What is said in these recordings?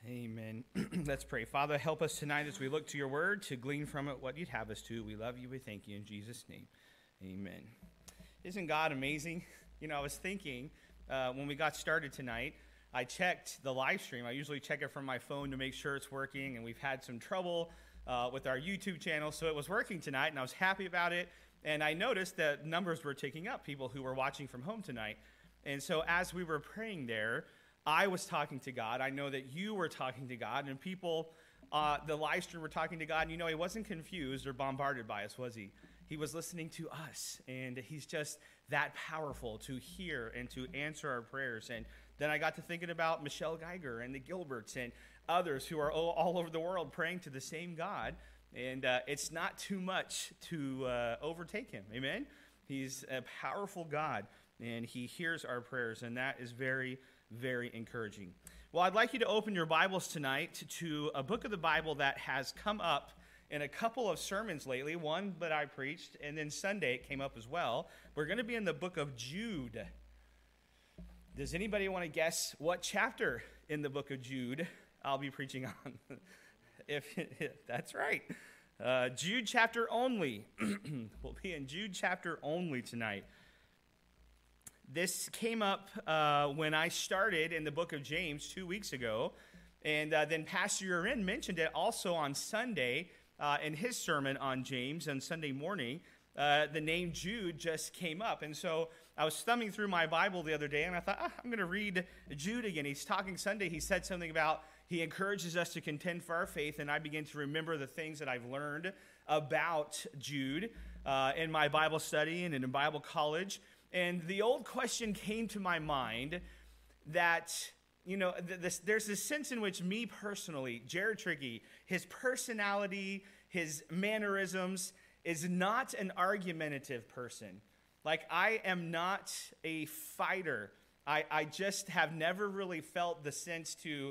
Amen. Let's pray. Father, help us tonight as we look to your word to glean from it what you'd have us to. We love you. We thank you in Jesus' name. Amen. Isn't God amazing? You know, I was thinking when we got started tonight, I checked the live stream. I usually check it from my phone to make sure it's working, and we've had some trouble with our YouTube channel, so it was working tonight, and I was happy about it. And I noticed that numbers were ticking up, people who were watching from home tonight. And so as we were praying there, I was talking to God. I know that you were talking to God, and people, the live stream were talking to God. And you know, he wasn't confused or bombarded by us, was he? He was listening to us, and he's just that powerful to hear and to answer our prayers. And then I got to thinking about Michelle Geiger and the Gilberts and others who are all over the world praying to the same God. And it's not too much to overtake him. Amen? He's a powerful God, and he hears our prayers, and that is very, very encouraging. Well, I'd like you to open your Bibles tonight to a book of the Bible that has come up in a couple of sermons lately, one that I preached, and then Sunday it came up as well. We're going to be in the book of Jude. Does anybody want to guess what chapter in the book of Jude I'll be preaching on? That's right. Jude chapter only. We'll be in Jude chapter only tonight. This came up when I started in the book of James 2 weeks ago, and then Pastor Urin mentioned it also on Sunday in his sermon on James on Sunday morning. The name Jude just came up, and so I was thumbing through my Bible the other day, and I thought, I'm going to read Jude again. He's talking Sunday. He said something about he encourages us to contend for our faith, and I began to remember the things that I've learned about Jude in my Bible study and in Bible college. And the old question came to my mind that, you know, there's this sense in which me personally, Jared Trickey, his personality, his mannerisms, is not an argumentative person. Like, I am not a fighter. I just have never really felt the sense to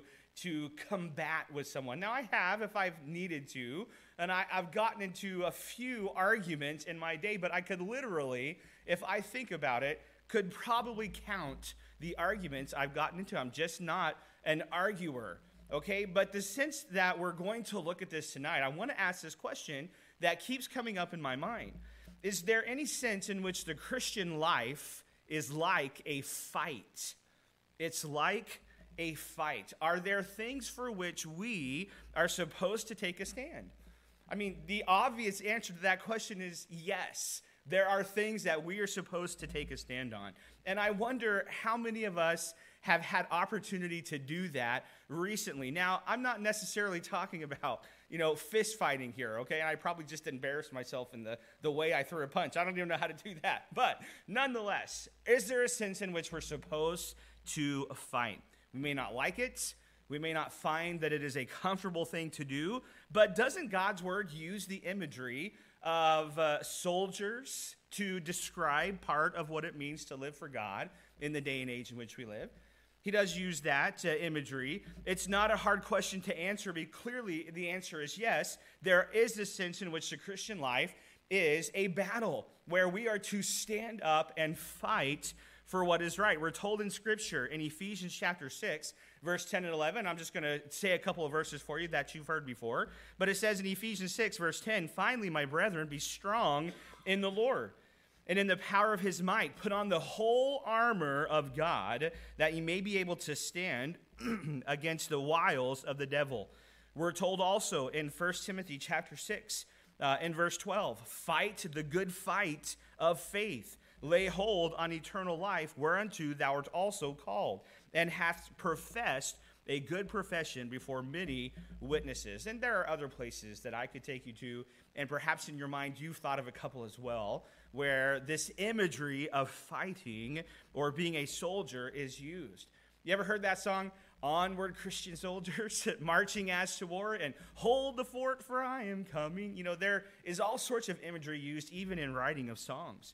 combat with someone. Now, I have if I've needed to, and I've gotten into a few arguments in my day, but I could literally, if I think about it, could probably count the arguments I've gotten into. I'm just not an arguer, okay? But the sense that we're going to look at this tonight, I want to ask this question that keeps coming up in my mind. Is there any sense in which the Christian life is like a fight? It's like a fight. Are there things for which we are supposed to take a stand? I mean, the obvious answer to that question is yes. There are things that we are supposed to take a stand on. And I wonder how many of us have had opportunity to do that recently. Now, I'm not necessarily talking about, fist fighting here, okay? I probably just embarrassed myself in the way I threw a punch. I don't even know how to do that. But nonetheless, is there a sense in which we're supposed to fight? We may not like it. We may not find that it is a comfortable thing to do. But doesn't God's word use the imagery of soldiers to describe part of what it means to live for God in the day and age in which we live? He does use that imagery. It's not a hard question to answer, but clearly the answer is yes. There is a sense in which the Christian life is a battle where we are to stand up and fight for what is right. We're told in Scripture in Ephesians chapter 6, verse 10 and 11. I'm just going to say a couple of verses for you that you've heard before. But it says in Ephesians 6, verse 10, "Finally, my brethren, be strong in the Lord and in the power of his might. Put on the whole armor of God, that ye may be able to stand against the wiles of the devil." We're told also in 1 Timothy chapter 6, in verse 12, "Fight the good fight of faith. Lay hold on eternal life, whereunto thou art also called, and hast professed a good profession before many witnesses." And there are other places that I could take you to, and perhaps in your mind you've thought of a couple as well, where this imagery of fighting or being a soldier is used. You ever heard that song, "Onward, Christian soldiers, marching as to war, and hold the fort, for I am coming"? There is all sorts of imagery used even in writing of songs.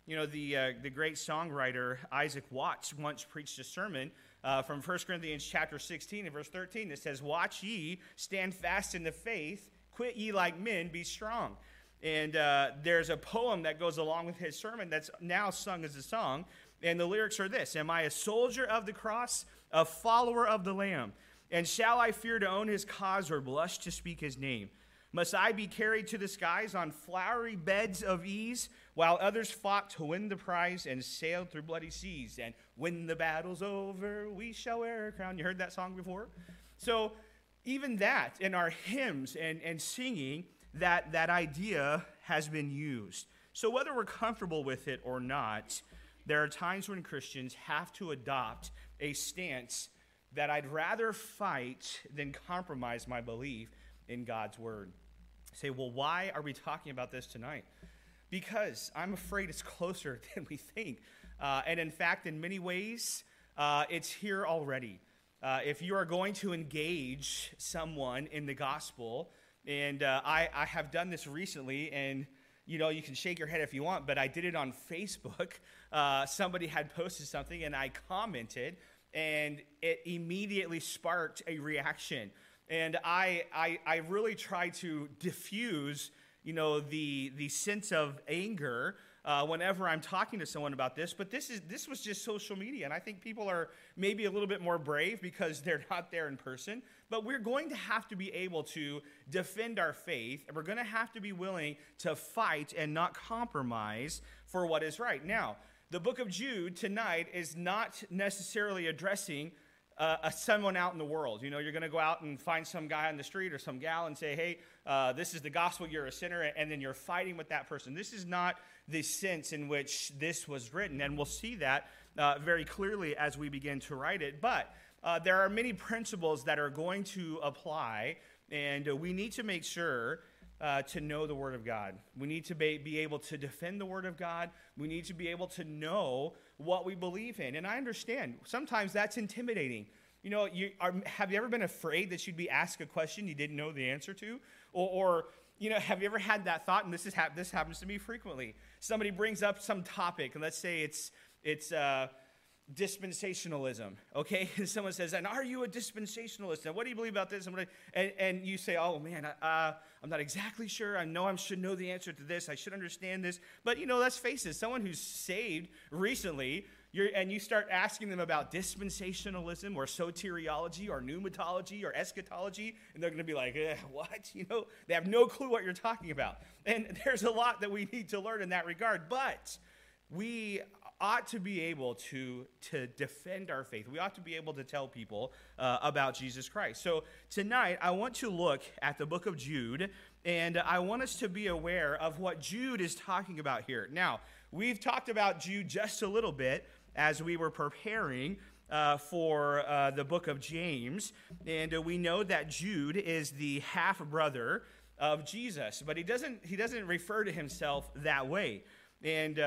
The great songwriter Isaac Watts once preached a sermon from 1 Corinthians chapter 16 and verse 13 that says, "Watch ye, stand fast in the faith, quit ye like men, be strong." And there's a poem that goes along with his sermon that's now sung as a song. And the lyrics are this: "Am I a soldier of the cross, a follower of the Lamb? And shall I fear to own his cause or blush to speak his name? Must I be carried to the skies on flowery beds of ease, while others fought to win the prize and sailed through bloody seas? And when the battle's over, we shall wear a crown. You heard that song before? So even that in our hymns and singing, that idea has been used. So whether we're comfortable with it or not, there are times when Christians have to adopt a stance that I'd rather fight than compromise my belief in God's word. Say, well, why are we talking about this tonight? Because I'm afraid it's closer than we think. And in fact, in many ways, it's here already. If you are going to engage someone in the gospel, and I have done this recently, and you know, you can shake your head if you want, but I did it on Facebook. Somebody had posted something, and I commented, and it immediately sparked a reaction. And I really try to diffuse, you know, the sense of anger whenever I'm talking to someone about this. But this was just social media, and I think people are maybe a little bit more brave because they're not there in person. But we're going to have to be able to defend our faith, and we're going to have to be willing to fight and not compromise for what is right. Now, the book of Jude tonight is not necessarily addressing someone out in the world. You know, you're going to go out and find some guy on the street or some gal and say, hey, this is the gospel, you're a sinner, and then you're fighting with that person. This is not the sense in which this was written, and we'll see that very clearly as we begin to write it. But there are many principles that are going to apply, and we need to make sure to know the Word of God. We need to be able to defend the Word of God. We need to be able to know what we believe in. And I understand, sometimes that's intimidating. You know, have you ever been afraid that you'd be asked a question you didn't know the answer to? Or you know, have you ever had that thought, and this happens to me frequently. Somebody brings up some topic, and let's say it's dispensationalism, okay? And someone says, and are you a dispensationalist? And what do you believe about this? And you say, oh, man, I'm not exactly sure. I know I should know the answer to this. I should understand this. But, you know, let's face it, someone who's saved recently, and you start asking them about dispensationalism or soteriology or pneumatology or eschatology, and they're going to be like, what? You know, they have no clue what you're talking about. And there's a lot that we need to learn in that regard. But we ought to be able to defend our faith. We ought to be able to tell people about Jesus Christ. So tonight, I want to look at the book of Jude, and I want us to be aware of what Jude is talking about here. Now, we've talked about Jude just a little bit as we were preparing for the book of James, and we know that Jude is the half-brother of Jesus, but he doesn't refer to himself that way. And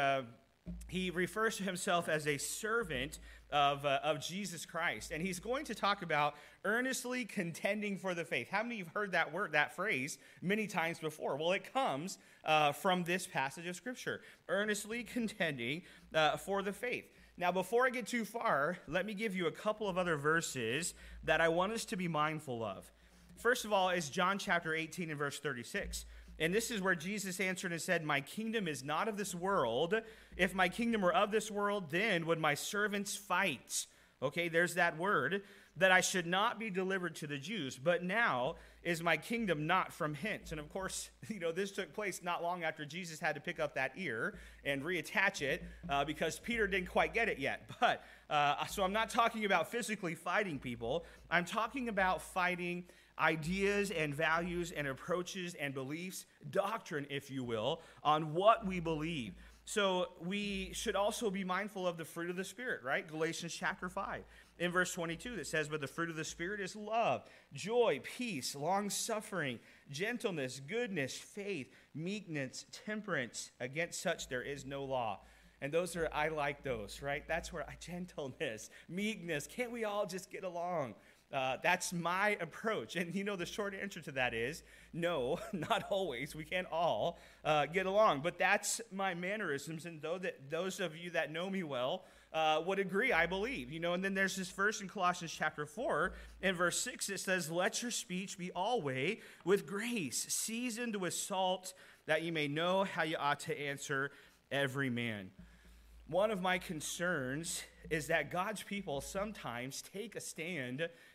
he refers to himself as a servant of Jesus Christ. And he's going to talk about earnestly contending for the faith. How many of you have heard that word, that phrase, many times before? Well, it comes from this passage of Scripture. Earnestly contending for the faith. Now, before I get too far, let me give you a couple of other verses that I want us to be mindful of. First of all is John chapter 18 and verse 36. And this is where Jesus answered and said, my kingdom is not of this world. If my kingdom were of this world, then would my servants fight. Okay, there's that word, that I should not be delivered to the Jews. But now is my kingdom not from hence. And of course, you know, this took place not long after Jesus had to pick up that ear and reattach it because Peter didn't quite get it yet. But so I'm not talking about physically fighting people. I'm talking about fighting ideas and values and approaches and beliefs, doctrine, if you will, on what we believe. So we should also be mindful of the fruit of the Spirit, right? Galatians chapter 5. In verse 22, that says, but the fruit of the Spirit is love, joy, peace, long-suffering, gentleness, goodness, faith, meekness, temperance. Against such there is no law. And I like those, right? That's where gentleness, meekness, can't we all just get along? That's my approach. And you know, the short answer to that is no, not always. We can't all get along. But that's my mannerisms. And those of you that know me well would agree, I believe. You know, and then there's this verse in Colossians chapter 4 and verse 6. It says, let your speech be always with grace, seasoned with salt, that you may know how you ought to answer every man. One of my concerns is that God's people sometimes take a stand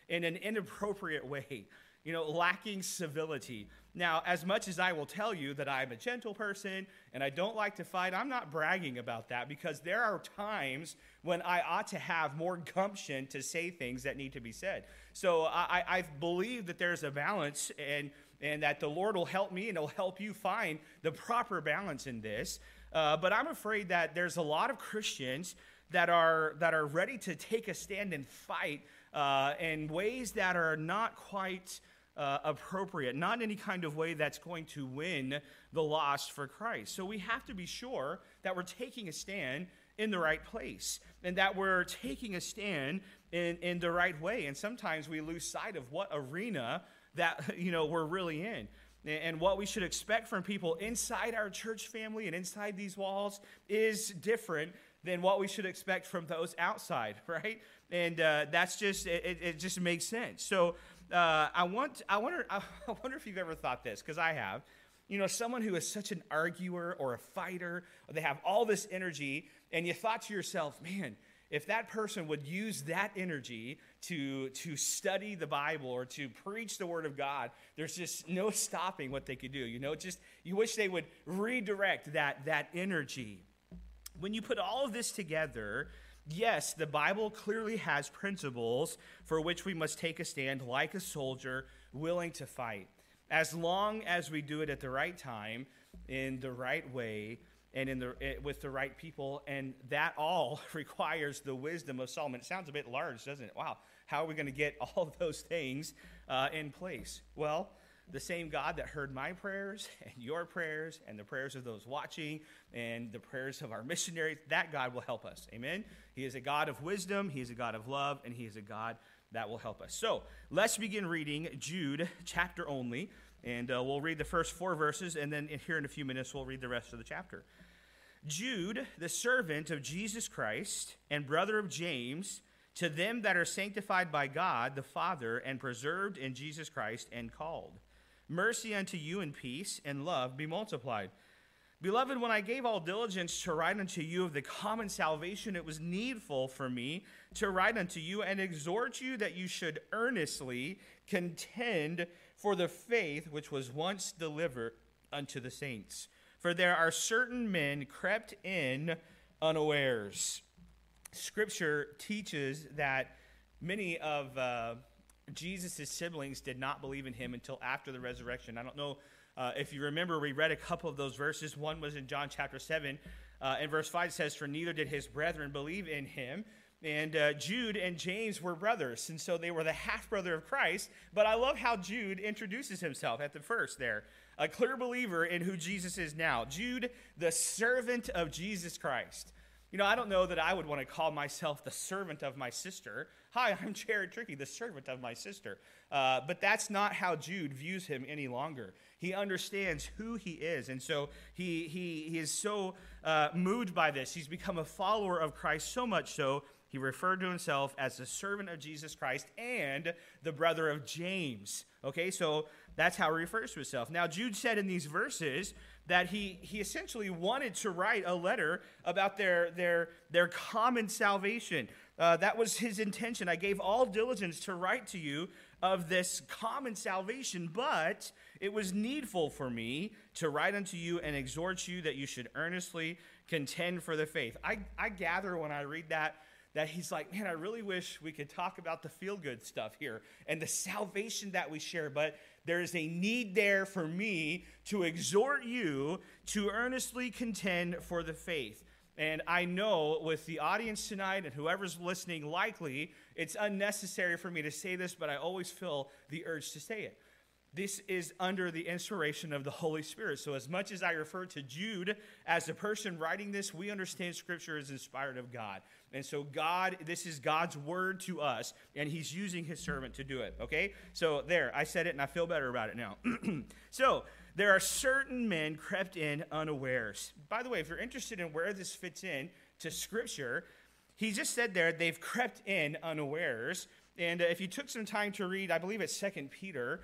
in an inappropriate way, lacking civility. Now, as much as I will tell you that I'm a gentle person and I don't like to fight, I'm not bragging about that, because there are times when I ought to have more gumption to say things that need to be said. So I believe that there's a balance, and that the Lord will help me and He'll help you find the proper balance in this. But I'm afraid that there's a lot of Christians that are ready to take a stand and fight in ways that are not quite appropriate, not any kind of way that's going to win the lost for Christ. So we have to be sure that we're taking a stand in the right place, and that we're taking a stand in the right way. And sometimes we lose sight of what arena that we're really in, and what we should expect from people inside our church family and inside these walls is different than what we should expect from those outside, right? And that's just it just makes sense. So I wonder if you've ever thought this, because I have. Someone who is such an arguer or a fighter, or they have all this energy, and you thought to yourself, man, if that person would use that energy to study the Bible or to preach the Word of God, there's just no stopping what they could do. You wish they would redirect that energy. When you put all of this together, yes, the Bible clearly has principles for which we must take a stand like a soldier willing to fight, as long as we do it at the right time, in the right way, and with the right people, and that all requires the wisdom of Solomon. It sounds a bit large, doesn't it? Wow, how are we going to get all of those things in place? Well, the same God that heard my prayers and your prayers and the prayers of those watching and the prayers of our missionaries, that God will help us. Amen? He is a God of wisdom, He is a God of love, and He is a God that will help us. So let's begin reading Jude chapter only, and we'll read the first 4 verses, and then here in a few minutes we'll read the rest of the chapter. Jude, the servant of Jesus Christ and brother of James, to them that are sanctified by God the Father and preserved in Jesus Christ and called. Mercy unto you and peace and love be multiplied. Beloved, when I gave all diligence to write unto you of the common salvation, it was needful for me to write unto you and exhort you that you should earnestly contend for the faith which was once delivered unto the saints. For there are certain men crept in unawares. Scripture teaches that many of Jesus' siblings did not believe in Him until after the resurrection. I don't know if you remember, we read a couple of those verses. One was in John chapter 7, and verse 5 says, "For neither did His brethren believe in Him." And Jude and James were brothers, and so they were the half-brother of Christ. But I love how Jude introduces himself at the first there. A clear believer in who Jesus is now. Jude, the servant of Jesus Christ. I don't know that I would want to call myself the servant of my sister. Hi, I'm Jared Trickey, the servant of my sister. But that's not how Jude views him any longer. He understands who he is, and so he is so moved by this. He's become a follower of Christ, so much so he referred to himself as the servant of Jesus Christ and the brother of James. Okay, so that's how he refers to himself. Now, Jude said in these verses that he essentially wanted to write a letter about their common salvation. That was his intention. I gave all diligence to write to you of this common salvation, but it was needful for me to write unto you and exhort you that you should earnestly contend for the faith. I gather when I read that he's like, man, I really wish we could talk about the feel-good stuff here and the salvation that we share, but there is a need there for me to exhort you to earnestly contend for the faith. And I know with the audience tonight and whoever's listening, likely it's unnecessary for me to say this, but I always feel the urge to say it. This is under the inspiration of the Holy Spirit. So as much as I refer to Jude as the person writing this, we understand Scripture is inspired of God. And so this is God's word to us, and He's using His servant to do it, okay? So there, I said it, and I feel better about it now. So there are certain men crept in unawares. By the way, if you're interested in where this fits in to Scripture, he just said there, they've crept in unawares. And if you took some time to read, I believe it's 2 Peter,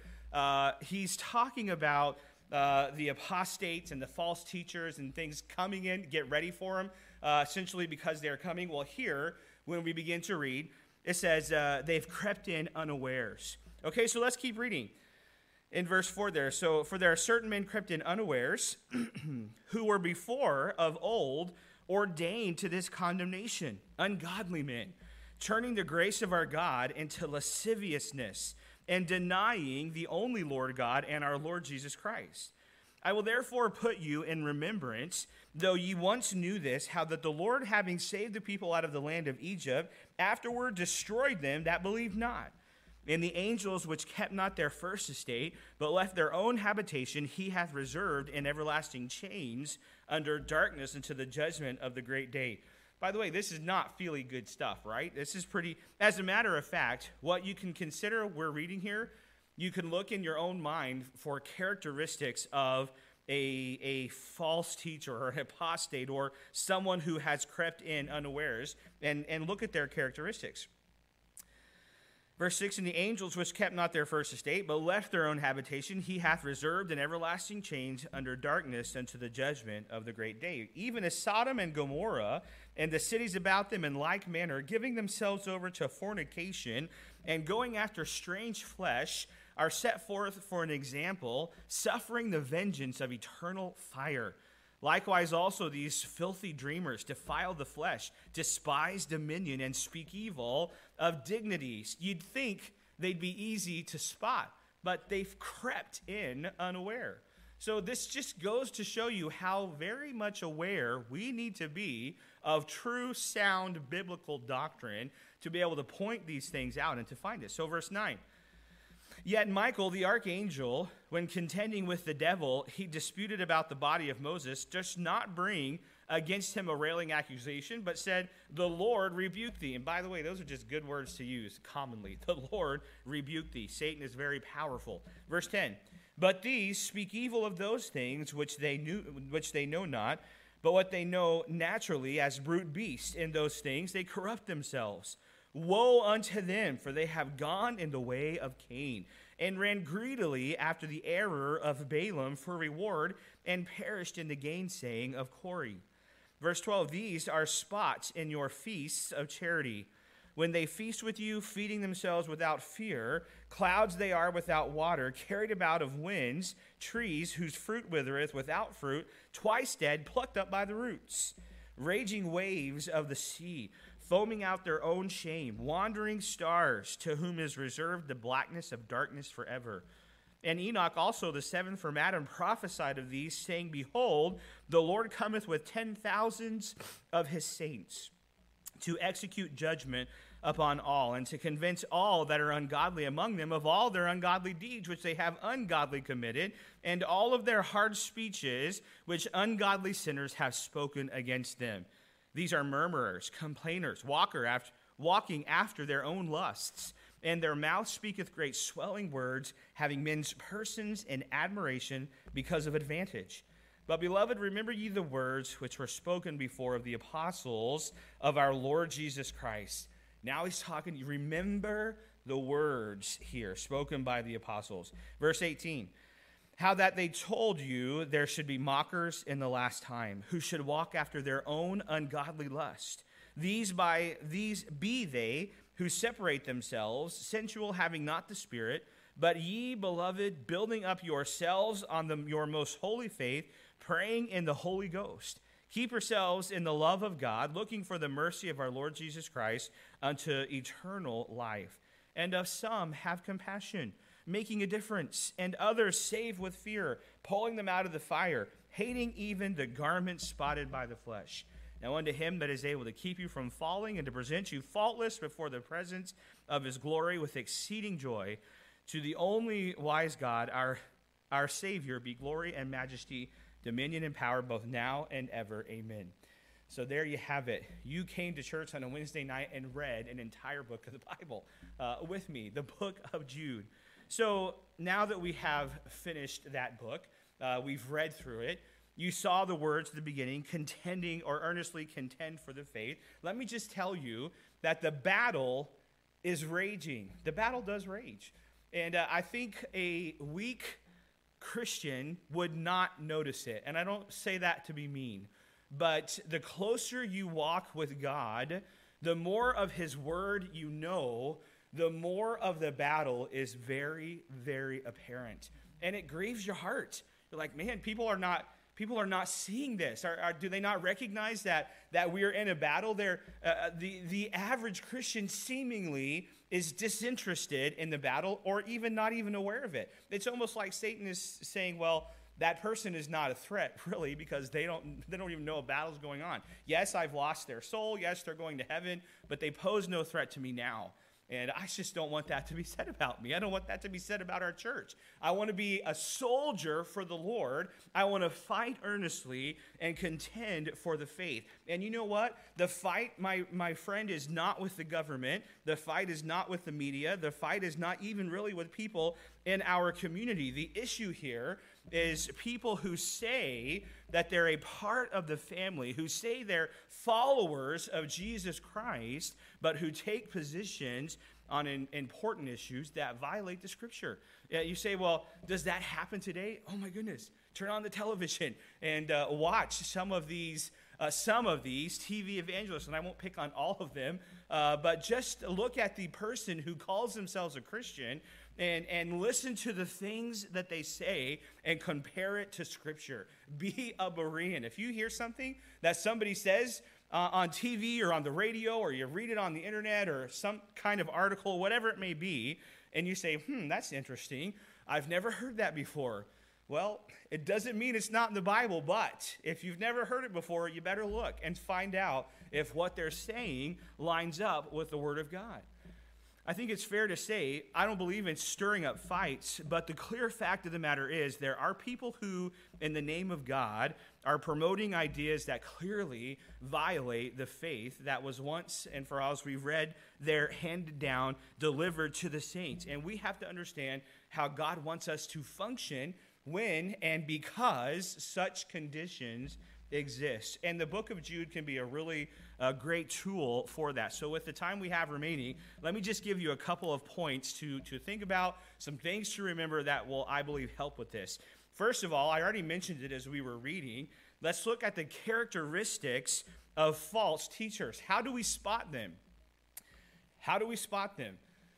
he's talking about the apostates and the false teachers and things coming in, get ready for them, essentially because they're coming. Well, here, when we begin to read, It says they've crept in unawares. Okay, so let's keep reading. In verse 4 there, so for there are certain men crept in unawares who were before of old ordained to this condemnation, ungodly men, turning the grace of our God into lasciviousness and denying the only Lord God and our Lord Jesus Christ. I will therefore put you in remembrance, though ye once knew this, how that the Lord, having saved the people out of the land of Egypt, afterward destroyed them that believed not. And the angels which kept not their first estate, but left their own habitation, he hath reserved in everlasting chains under darkness unto the judgment of the great day. By the way, this is not feely good stuff, right? This is pretty, as a matter of fact, what you can consider we're reading here, you can look in your own mind for characteristics of a false teacher or an apostate or someone who has crept in unawares and look at their characteristics. Verse 6, and the angels which kept not their first estate, but left their own habitation, he hath reserved in everlasting chains under darkness unto the judgment of the great day. Even as Sodom and Gomorrah and the cities about them in like manner, giving themselves over to fornication and going after strange flesh, are set forth for an example, suffering the vengeance of eternal fire. Likewise also these filthy dreamers defile the flesh, despise dominion, and speak evil of dignities. You'd think they'd be easy to spot, but they've crept in unaware. So this just goes to show you how very much aware we need to be of true, sound biblical doctrine to be able to point these things out and to find it. So verse 9. Yet Michael, the archangel, when contending with the devil, he disputed about the body of Moses, does not bring against him a railing accusation, but said, the Lord rebuke thee. And by the way, those are just good words to use commonly. The Lord rebuke thee. Satan is very powerful. Verse 10, but these speak evil of those things which they know not, but what they know naturally as brute beasts. In those things they corrupt themselves. Woe unto them, for they have gone in the way of Cain, and ran greedily after the error of Balaam for reward, and perished in the gainsaying of Corey. Verse 12, these are spots in your feasts of charity. When they feast with you, feeding themselves without fear, clouds they are without water, carried about of winds, trees whose fruit withereth without fruit, twice dead, plucked up by the roots. Raging waves of the sea, foaming out their own shame, wandering stars, to whom is reserved the blackness of darkness forever. And Enoch also, the seventh from Adam, prophesied of these, saying, behold, the Lord cometh with 10,000s of his saints, to execute judgment upon all, and to convince all that are ungodly among them of all their ungodly deeds which they have ungodly committed, and all of their hard speeches which ungodly sinners have spoken against them. These are murmurers, complainers, walking after their own lusts, and their mouth speaketh great swelling words, having men's persons in admiration because of advantage. But, beloved, remember ye the words which were spoken before of the apostles of our Lord Jesus Christ. Now he's talking, remember the words here spoken by the apostles. Verse 18. How that they told you there should be mockers in the last time, who should walk after their own ungodly lust. These be they who separate themselves, sensual, having not the Spirit. But ye, beloved, building up yourselves on your most holy faith, praying in the Holy Ghost. Keep yourselves in the love of God, looking for the mercy of our Lord Jesus Christ unto eternal life. And of some have compassion, making a difference, and others save with fear, pulling them out of the fire, hating even the garment spotted by the flesh. Now unto him that is able to keep you from falling and to present you faultless before the presence of his glory with exceeding joy, to the only wise God, our Savior, be glory and majesty, dominion and power, both now and ever. Amen. So there you have it. You came to church on a Wednesday night and read an entire book of the Bible with me, the book of Jude. So now that we have finished that book, we've read through it, you saw the words at the beginning, contending or earnestly contend for the faith. Let me just tell you that the battle is raging. The battle does rage. And I think a weak Christian would not notice it. And I don't say that to be mean. But the closer you walk with God, The more of his word you know, the more of the battle is very, very apparent. And it grieves your heart. You're like, man, people are not seeing this. Do they not recognize that we are in a battle? The average Christian seemingly is disinterested in the battle, or even not even aware of it. It's almost like Satan is saying, well, that person is not a threat, really, because they don't even know a battle's going on. Yes, I've lost their soul. Yes, they're going to heaven, but they pose no threat to me now. And I just don't want that to be said about me. I don't want that to be said about our church. I want to be a soldier for the Lord. I want to fight earnestly and contend for the faith. And you know what? The fight, my friend, is not with the government. The fight is not with the media. The fight is not even really with people in our community. The issue here is people who say that they're a part of the family, who say they're followers of Jesus Christ, but who take positions on important issues that violate the Scripture. You say, well, does that happen today? Oh my goodness. Turn on the television and watch some of these TV evangelists, and I won't pick on all of them, but just look at the person who calls themselves a Christian and listen to the things that they say and compare it to Scripture. Be a Berean. If you hear something that somebody says on TV or on the radio, or you read it on the internet or some kind of article, whatever it may be, and you say, that's interesting. I've never heard that before. Well, it doesn't mean it's not in the Bible, but if you've never heard it before, you better look and find out if what they're saying lines up with the Word of God. I think it's fair to say I don't believe in stirring up fights, but the clear fact of the matter is there are people who, in the name of God, are promoting ideas that clearly violate the faith that was once and for all, as we've read, there handed down, delivered to the saints. And we have to understand how God wants us to function when and because such conditions exist. And the book of Jude can be a really great tool for that. So with the time we have remaining, let me just give you a couple of points to think about, some things to remember that will, I believe, help with this. First of all, I already mentioned it as we were reading. Let's look at the characteristics of false teachers. How do we spot them? How do we spot them?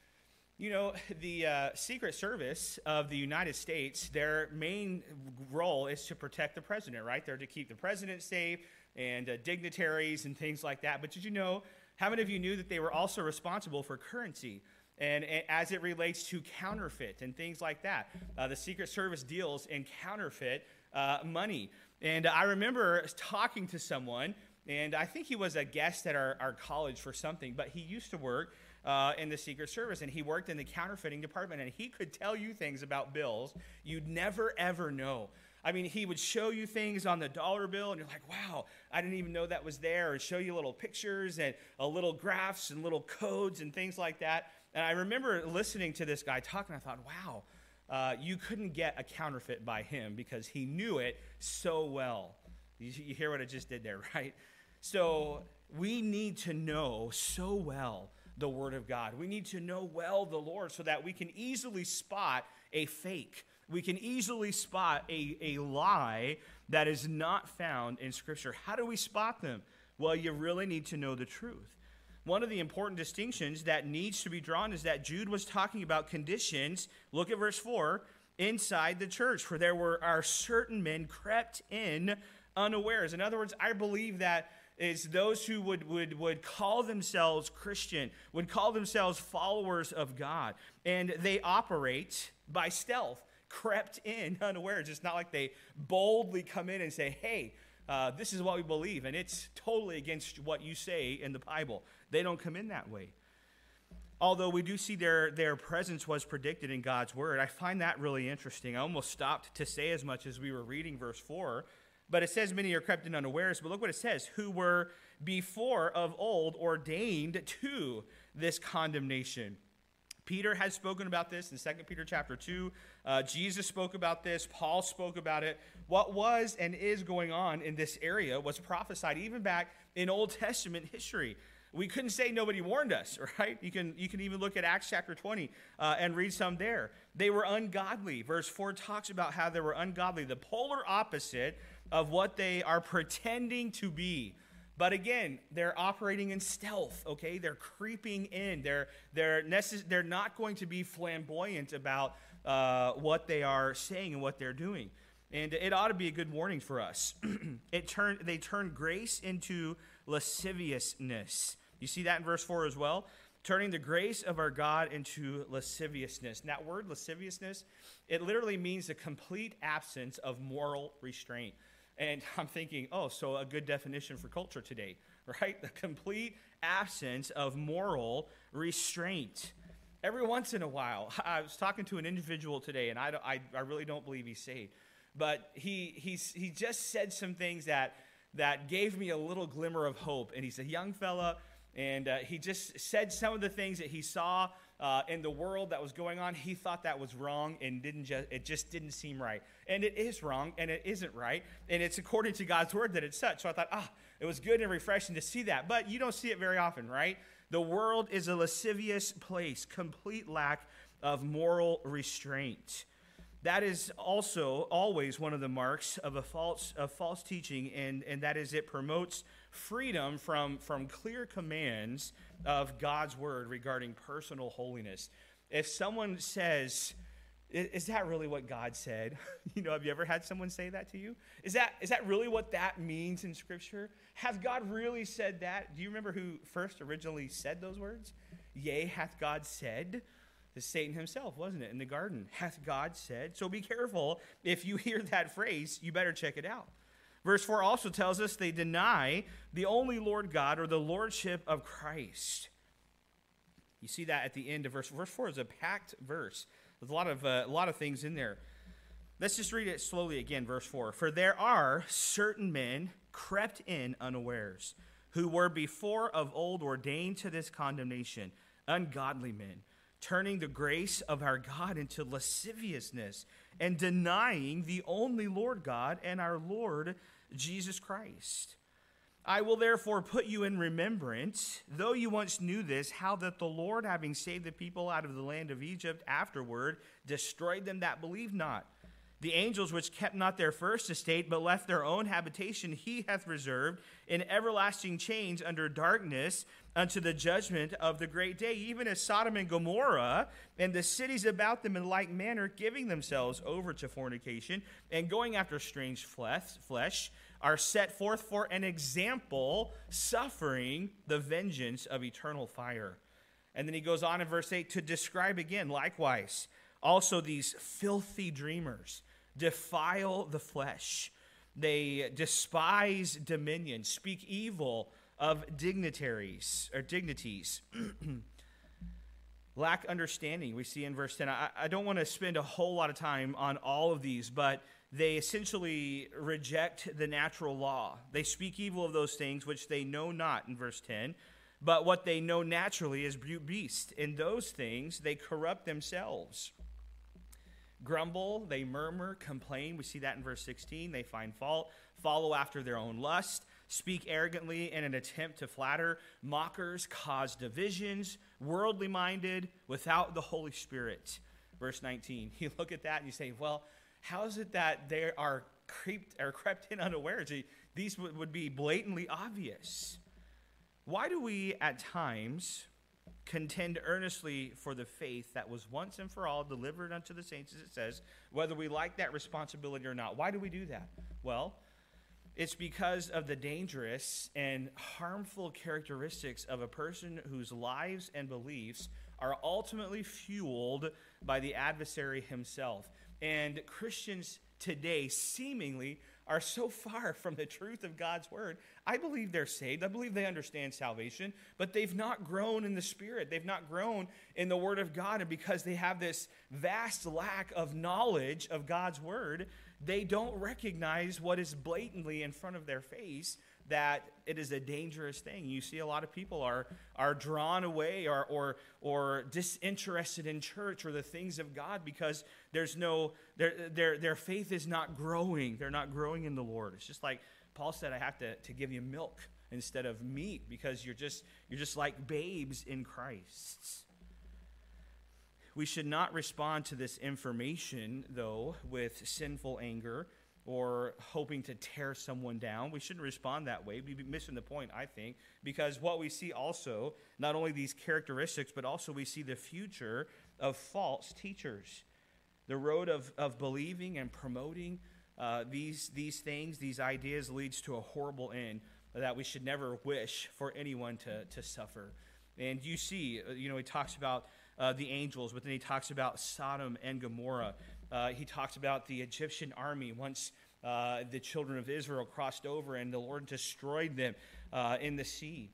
You know, the Secret Service of the United States, their main role is to protect the president, right? They're to keep the president safe and dignitaries and things like that. But did you know, how many of you knew that they were also responsible for currency? And as it relates to counterfeit and things like that, the Secret Service deals in counterfeit money. And I remember talking to someone, and I think he was a guest at our college for something, but he used to work in the Secret Service, and he worked in the counterfeiting department, and he could tell you things about bills you'd never, ever know. I mean, he would show you things on the dollar bill, and you're like, wow, I didn't even know that was there, or show you little pictures and little graphs and little codes and things like that. And I remember listening to this guy talk, and I thought, wow, you couldn't get a counterfeit by him because he knew it so well. You hear what I just did there, right? So we need to know so well the Word of God. We need to know well the Lord so that we can easily spot a fake. We can easily spot a lie that is not found in Scripture. How do we spot them? Well, you really need to know the truth. One of the important distinctions that needs to be drawn is that Jude was talking about conditions, look at verse 4, inside the church. For there are certain men crept in unawares. In other words, I believe that is those who would call themselves Christian, would call themselves followers of God. And they operate by stealth, crept in unawares. It's not like they boldly come in and say, hey, this is what we believe, and it's totally against what you say in the Bible. They don't come in that way. Although we do see their presence was predicted in God's word, I find that really interesting. I almost stopped to say as much as we were reading verse 4, but it says many are crept in unawares, but look what it says, who were before of old ordained to this condemnation. Peter has spoken about this in 2 Peter chapter 2. Jesus spoke about this. Paul spoke about it. What was and is going on in this area was prophesied even back in Old Testament history. We couldn't say nobody warned us, right? You can even look at Acts chapter 20 and read some there. They were ungodly. Verse 4 talks about how they were ungodly, the polar opposite of what they are pretending to be. But again, they're operating in stealth, okay? They're creeping in. They're not going to be flamboyant about what they are saying and what they're doing. And it ought to be a good warning for us. They turn grace into lasciviousness. You see that in verse 4 as well? Turning the grace of our God into lasciviousness. And that word lasciviousness, it literally means a complete absence of moral restraint. And I'm thinking, so a good definition for culture today, right? The complete absence of moral restraint. Every once in a while, I was talking to an individual today, and I really don't believe he's saved. But he just said some things that gave me a little glimmer of hope. And he's a young fella, and he just said some of the things that he saw in the world that was going on. He thought that was wrong, and it just didn't seem right. And it is wrong, and it isn't right. And it's according to God's word that it's such. So I thought, it was good and refreshing to see that. But you don't see it very often, right? The world is a lascivious place, complete lack of moral restraint. That is also always one of the marks of a false teaching, and that is it promotes freedom from clear commands of God's word regarding personal holiness. If someone says, is that really what God said? Have you ever had someone say that to you? Is that really what that means in Scripture? Has God really said that? Do you remember who first originally said those words? Yea, hath God said? It's Satan himself, wasn't it, in the garden? Hath God said? So be careful. If you hear that phrase, you better check it out. Verse 4 also tells us they deny the only Lord God or the lordship of Christ. You see that at the end of verse 4 is a packed verse. There's a lot of things in there. Let's just read it slowly again, verse 4. For there are certain men crept in unawares, who were before of old ordained to this condemnation, ungodly men, turning the grace of our God into lasciviousness, and denying the only Lord God and our Lord Jesus Christ. I will therefore put you in remembrance, though you once knew this, how that the Lord, having saved the people out of the land of Egypt, afterward destroyed them that believed not. The angels which kept not their first estate, but left their own habitation, he hath reserved in everlasting chains under darkness unto the judgment of the great day, even as Sodom and Gomorrah and the cities about them in like manner, giving themselves over to fornication and going after strange flesh, are set forth for an example, suffering the vengeance of eternal fire. And then he goes on in verse 8 to describe again, likewise, also these filthy dreamers defile the flesh. They despise dominion, speak evil of dignities, lack understanding. We see in verse 10. I don't want to spend a whole lot of time on all of these, but they essentially reject the natural law. They speak evil of those things which they know not, in verse 10. But what they know naturally is brute beast. In those things they corrupt themselves. Grumble, they murmur, complain. We see that in verse 16. They find fault, follow after their own lust, speak arrogantly in an attempt to flatter. Mockers cause divisions, worldly minded, without the Holy Spirit. Verse 19. You look at that and you say, well, how is it that they are crept in unawares? These would be blatantly obvious. Why do we at times contend earnestly for the faith that was once and for all delivered unto the saints, as it says, whether we like that responsibility or not? Why do we do that? Well, it's because of the dangerous and harmful characteristics of a person whose lives and beliefs are ultimately fueled by the adversary himself. And Christians today seemingly are so far from the truth of God's word. I believe they're saved. I believe they understand salvation, but they've not grown in the Spirit. They've not grown in the word of God. And because they have this vast lack of knowledge of God's word, they don't recognize what is blatantly in front of their face, that it is a dangerous thing. You see a lot of people are drawn away or disinterested in church or the things of God because their faith is not growing. They're not growing in the Lord. It's just like Paul said, I have to give you milk instead of meat because you're just like babes in Christ. We should not respond to this information, though, with sinful anger or hoping to tear someone down. We shouldn't respond that way. We'd be missing the point, I think, because what we see also, not only these characteristics, but also we see the future of false teachers. The road of believing and promoting these things, these ideas, leads to a horrible end that we should never wish for anyone to suffer. And you see, he talks about the angels, but then he talks about Sodom and Gomorrah. He talks about the Egyptian army once the children of Israel crossed over and the Lord destroyed them in the sea.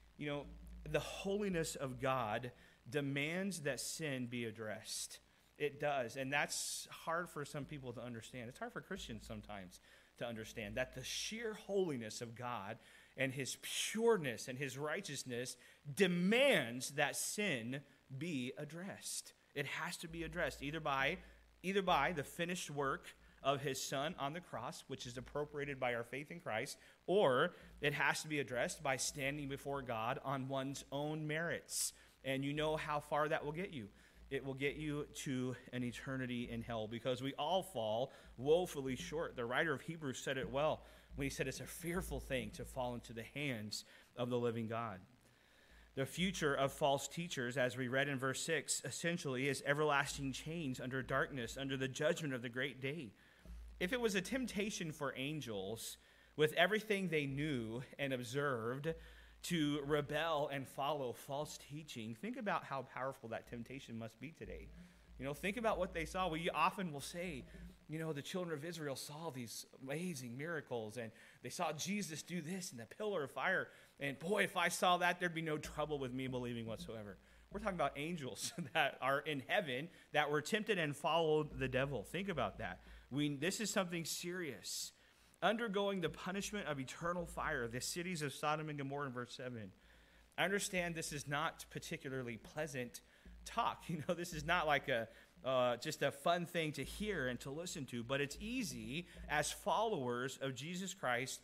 The holiness of God demands that sin be addressed. It does, and that's hard for some people to understand. It's hard for Christians sometimes to understand that the sheer holiness of God and his pureness and his righteousness demands that sin be addressed. It has to be addressed either by the finished work of his Son on the cross, which is appropriated by our faith in Christ, or it has to be addressed by standing before God on one's own merits. And you know how far that will get you. It will get you to an eternity in hell, because we all fall woefully short. The writer of Hebrews said it well when he said it's a fearful thing to fall into the hands of the living God. The future of false teachers, as we read in verse 6, essentially is everlasting chains under darkness, under the judgment of the great day. If it was a temptation for angels, with everything they knew and observed, to rebel and follow false teaching, think about how powerful that temptation must be today. Think about what they saw. We often will say, the children of Israel saw these amazing miracles, and they saw Jesus do this in the pillar of fire. And boy, if I saw that, there'd be no trouble with me believing whatsoever. We're talking about angels that are in heaven that were tempted and followed the devil. Think about that. This is something serious. Undergoing the punishment of eternal fire, the cities of Sodom and Gomorrah in verse 7. I understand this is not particularly pleasant talk. This is not like just a fun thing to hear and to listen to, but it's easy as followers of Jesus Christ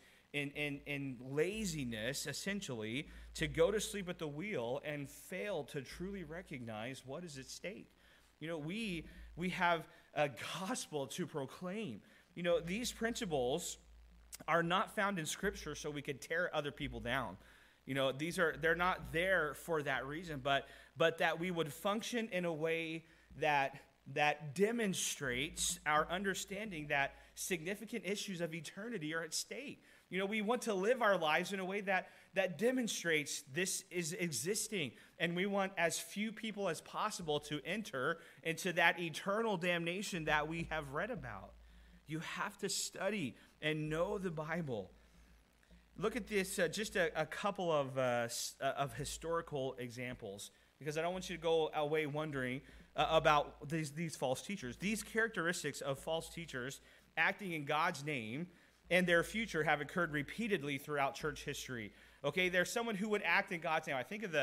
in laziness, essentially, to go to sleep at the wheel and fail to truly recognize what is at stake. We have a gospel to proclaim. These principles are not found in Scripture so we could tear other people down. They're not there for that reason, but that we would function in a way that demonstrates our understanding that significant issues of eternity are at stake. We want to live our lives in a way that demonstrates this is existing, and we want as few people as possible to enter into that eternal damnation that we have read about. You have to study and know the Bible. Look at this, just a couple of historical examples, because I don't want you to go away wondering about these false teachers. These characteristics of false teachers acting in God's name and their future have occurred repeatedly throughout church history. Okay, there's someone who would act in God's name. I think of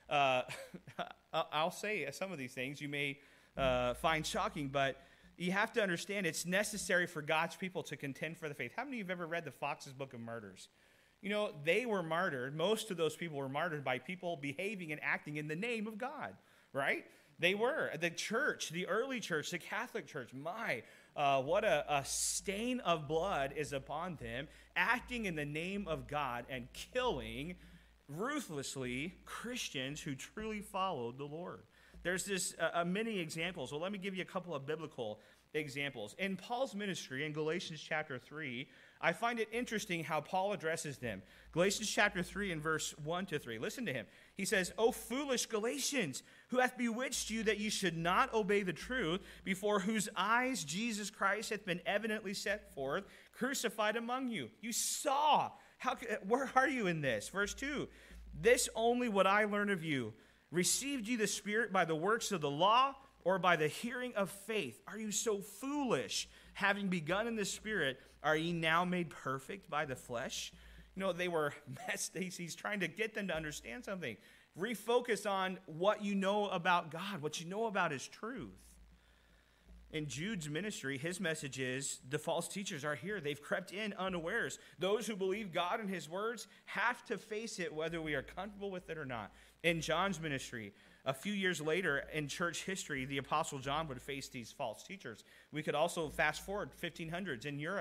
I'll say some of these things you may find shocking, but you have to understand it's necessary for God's people to contend for the faith. How many of you have ever read the Fox's Book of Martyrs? They were martyred. Most of those people were martyred by people behaving and acting in the name of God, right? They were. The church, the early church, the Catholic Church, what a stain of blood is upon them, acting in the name of God and killing ruthlessly Christians who truly followed the Lord. There's many examples. Well, let me give you a couple of biblical examples. In Paul's ministry in Galatians chapter 3, I find it interesting how Paul addresses them. Galatians chapter 3 and verse 1 to 3. Listen to him. He says, "O foolish Galatians, who hath bewitched you that you should not obey the truth, before whose eyes Jesus Christ hath been evidently set forth, crucified among you." You saw. Where are you in this? Verse 2, "This only would I learn of you. Received ye the Spirit by the works of the law, or by the hearing of faith? Are you so foolish? Having begun in the Spirit, are ye now made perfect by the flesh?" They were messed. He's trying to get them to understand something. Refocus on what you know about God, what you know about his truth. In Jude's ministry, his message is the false teachers are here. They've crept in unawares. Those who believe God and his words have to face it whether we are comfortable with it or not. In John's ministry, a few years later in church history, the Apostle John would face these false teachers. We could also fast forward 1500s in Europe.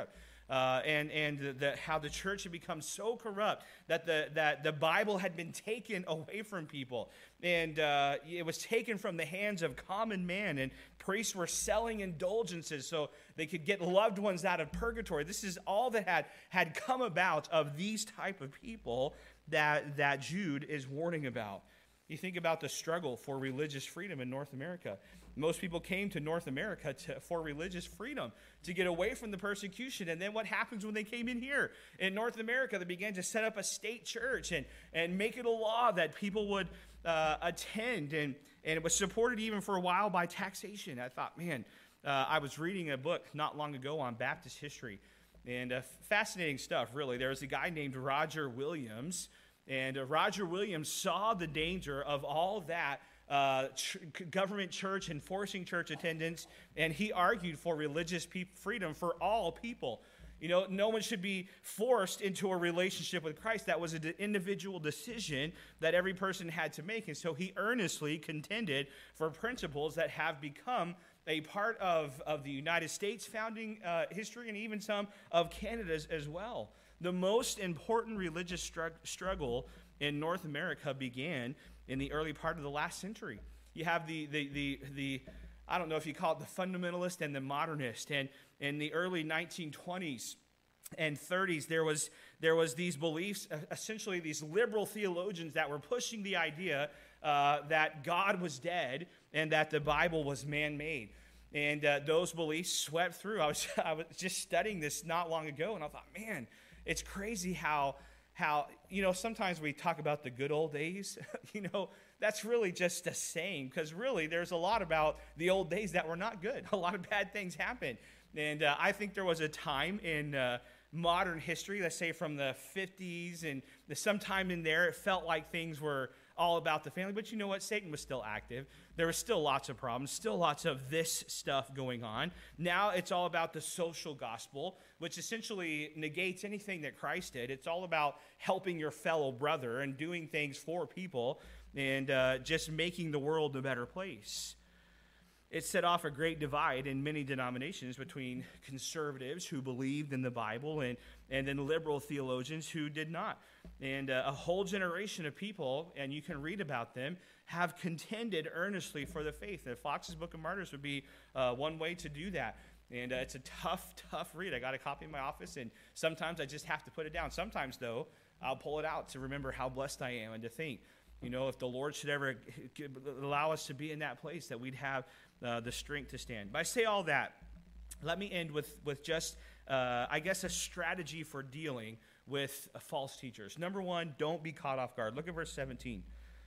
how the church had become so corrupt that the Bible had been taken away from people, and it was taken from the hands of common man, and priests were selling indulgences so they could get loved ones out of purgatory. This is all that had come about of these type of people that Jude is warning about. You think about the struggle for religious freedom in North America. Most people came to North America for religious freedom, to get away from the persecution. And then what happens when they came in here? In North America, they began to set up a state church and make it a law that people would attend. And it was supported even for a while by taxation. I thought, man, I was reading a book not long ago on Baptist history. And fascinating stuff, really. There was a guy named Roger Williams. And Roger Williams saw the danger of all of that government church enforcing church attendance, and he argued for religious freedom for all people. You know, no one should be forced into a relationship with Christ. That was an individual decision that every person had to make. And so he earnestly contended for principles that have become a part of the United States founding history, and even some of Canada's as well. The most important religious struggle in North America began in the early part of the last century. You have the I don't know if you call it the fundamentalist and the modernist. And in the early 1920s and 30s, there was these beliefs, essentially these liberal theologians that were pushing the idea that God was dead and that the Bible was man-made. And those beliefs swept through. I was just studying this not long ago, and I thought, man, it's crazy how sometimes we talk about the good old days. That's really just a saying, because really there's a lot about the old days that were not good. A lot of bad things happened. And I think there was a time in modern history, let's say from the 50s and sometime in there, it felt like things were all about the family. But you know what? Satan was still active. There was still lots of problems, still lots of this stuff going on. Now it's all about the social gospel, which essentially negates anything that Christ did. It's all about helping your fellow brother and doing things for people and just making the world a better place. It set off a great divide in many denominations between conservatives who believed in the Bible and then liberal theologians who did not. And a whole generation of people, and you can read about them, have contended earnestly for the faith. And Fox's Book of Martyrs would be one way to do that. And it's a tough read. I got a copy in my office, and sometimes I just have to put it down. Sometimes, though, I'll pull it out to remember how blessed I am and to think, if the Lord should ever allow us to be in that place, that we'd have the strength to stand. But I say all that, let me end with just, a strategy for dealing with false teachers. Number one, don't be caught off guard. Look at verse 17.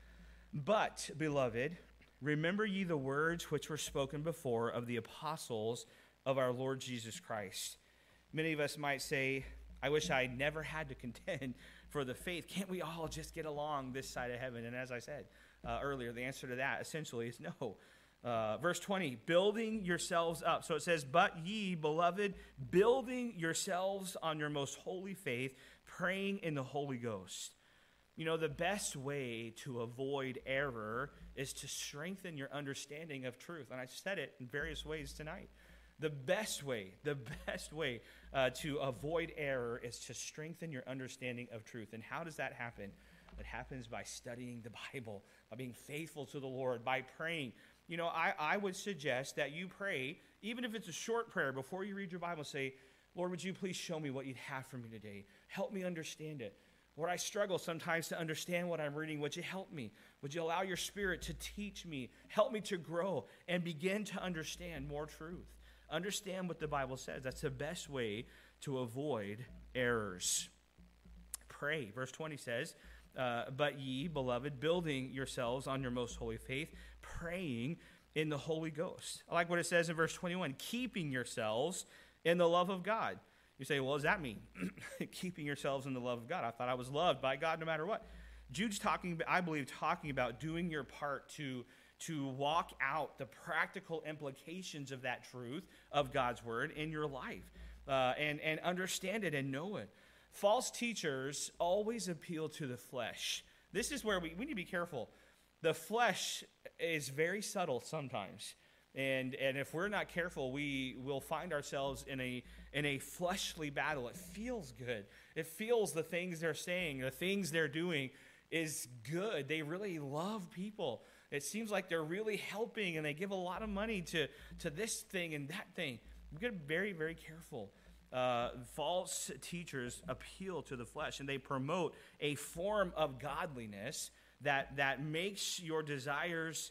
But, beloved, remember ye the words which were spoken before of the apostles of our Lord Jesus Christ. Many of us might say, I wish I never had to contend for the faith. Can't we all just get along this side of heaven? And as I said earlier, the answer to that essentially is no. Verse 20, building yourselves up. So it says, but ye, beloved, building yourselves on your most holy faith, praying in the Holy Ghost. The best way to avoid error is to strengthen your understanding of truth. And I said it in various ways tonight. The best way to avoid error is to strengthen your understanding of truth. And how does that happen? It happens by studying the Bible, by being faithful to the Lord, by praying. I would suggest that you pray, even if it's a short prayer, before you read your Bible, say, Lord, would you please show me what you'd have for me today? Help me understand it. Lord, I struggle sometimes to understand what I'm reading. Would you help me? Would you allow your Spirit to teach me, help me to grow, and begin to understand more truth? Understand what the Bible says. That's the best way to avoid errors. Pray. Verse 20 says, but ye, beloved, building yourselves on your most holy faith, praying in the Holy Ghost. I like what it says in verse 21, keeping yourselves in the love of God. You say, well, what does that mean? Keeping yourselves in the love of God. I thought I was loved by God no matter what. Jude's talking about doing your part to walk out the practical implications of that truth of God's word in your life and understand it and know it. False teachers always appeal to the flesh. This is where we need to be careful. The flesh is very subtle sometimes. And if we're not careful, we will find ourselves in a fleshly battle. It feels good. It feels the things they're saying, the things they're doing is good. They really love people. It seems like they're really helping, and they give a lot of money to this thing and that thing. We've got to be very, very careful. False teachers appeal to the flesh, and they promote a form of godliness that makes your desires,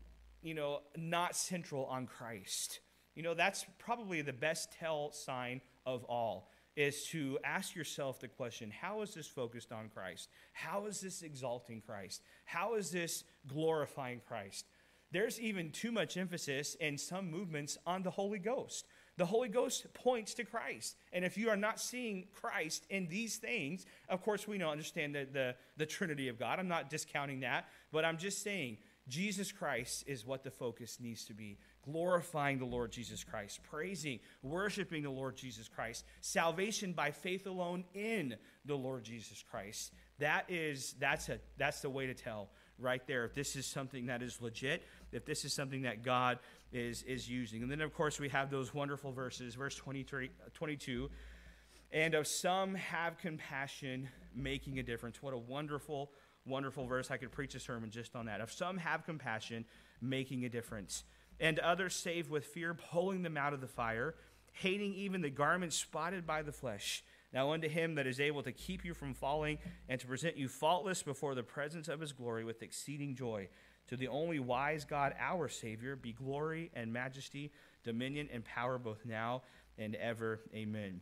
not central on Christ. That's probably the best tell sign of all, is to ask yourself the question, how is this focused on Christ? How is this exalting Christ? How is this glorifying Christ? There's even too much emphasis in some movements on the Holy Ghost. The Holy Ghost points to Christ. And if you are not seeing Christ in these things, of course we don't understand the Trinity of God. I'm not discounting that, but I'm just saying Jesus Christ is what the focus needs to be. Glorifying the Lord Jesus Christ, praising, worshiping the Lord Jesus Christ, salvation by faith alone in the Lord Jesus Christ. That's the way to tell right there if this is something that is legit, if this is something that God is using. And then, of course, we have those wonderful verses, verse 22, and of some have compassion, making a difference. What a wonderful, wonderful verse. I could preach a sermon just on that. Of some have compassion, making a difference. And others save with fear, pulling them out of the fire, hating even the garment spotted by the flesh. Now unto him that is able to keep you from falling and to present you faultless before the presence of his glory with exceeding joy. To the only wise God, our Savior, be glory and majesty, dominion and power both now and ever. Amen.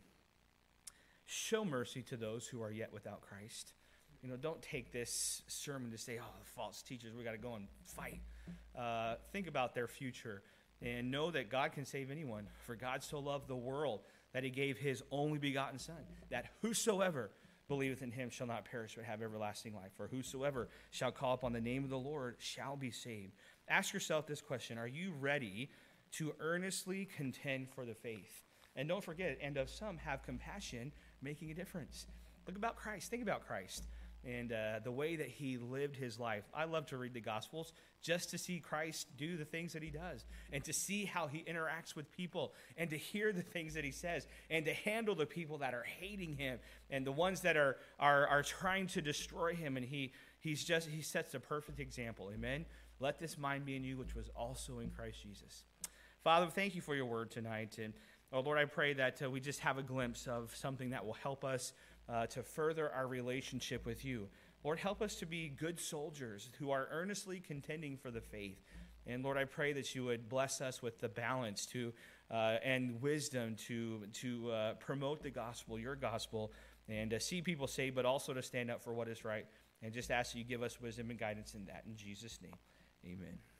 Show mercy to those who are yet without Christ. Don't take this sermon to say, the false teachers, we got to go and fight. Think about their future and know that God can save anyone. For God so loved the world that he gave his only begotten Son, that whosoever believeth in him shall not perish but have everlasting life. For whosoever shall call upon the name of the Lord shall be saved. Ask yourself this question: are you ready to earnestly contend for the faith? And don't forget, and of some have compassion, making a difference. Look about Christ. Think about Christ and the way that he lived his life. I love to read the Gospels just to see Christ do the things that he does and to see how he interacts with people and to hear the things that he says and to handle the people that are hating him and the ones that are trying to destroy him. And he sets a perfect example. Amen. Let this mind be in you, which was also in Christ Jesus. Father, thank you for your word tonight. And Lord, I pray that we just have a glimpse of something that will help us to further our relationship with you. Lord, help us to be good soldiers who are earnestly contending for the faith. And Lord, I pray that you would bless us with the balance and wisdom to promote the gospel, your gospel, and to see people saved, but also to stand up for what is right. And just ask that you give us wisdom and guidance in that. In Jesus' name, amen.